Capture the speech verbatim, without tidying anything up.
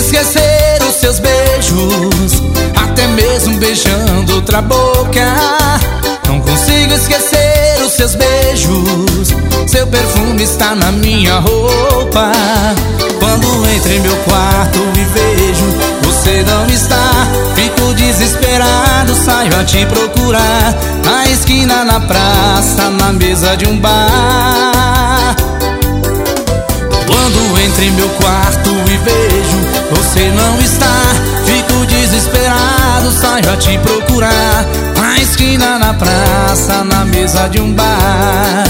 esquecer os seus beijos, até mesmo beijando outra boca. Não consigo esquecer os seus beijos, seu perfume está na minha roupa. Quando entro em meu quarto e vejo você não está, fico desesperado, saio a te procurar, na esquina, na praça, na mesa de um bar. Quando entro em meu quarto e vejo você não está, fico desesperado, saio a te procurar, na esquina, na praça, na mesa de um bar.